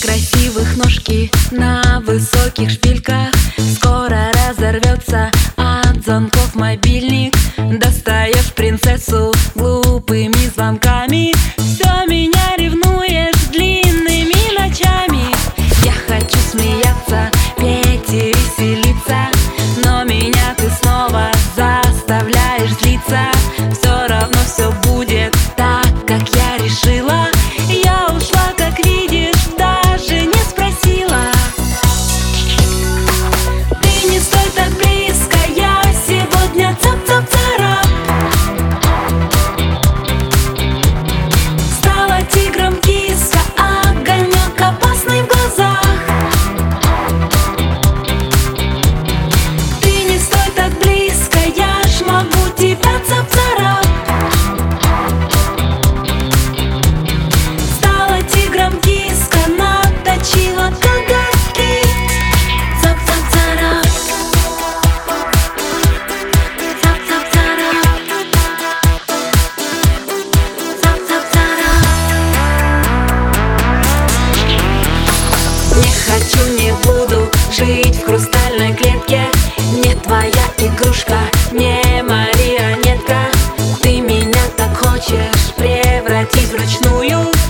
красивых ножки на высоких шпильках. Скоро разорвется от звонков мобильник. Достаешь принцессу глупыми звонками. Все меня ревнуешь длинными ночами. Я хочу смеяться, петь и веселиться, но меня ты снова заставляешь злиться. Все равно все будет так, как я решила. Я ушла, как видишь, даже не спросила. Ты не стой так близко, я сегодня цап-цап-царап. Стала тигром киска, огонек опасный в глазах. Ты не стой так близко, я ж могу тебя цап-царап. Стала тигром киска, наточила коготки. Цап-цап-царап. Цап-цап-царап. Цап-цап-царап. Не хочу, не буду жить в хрустальной клетке. Не твоя игрушка, не марионетка. Ты меня так хочешь превратить в ручную.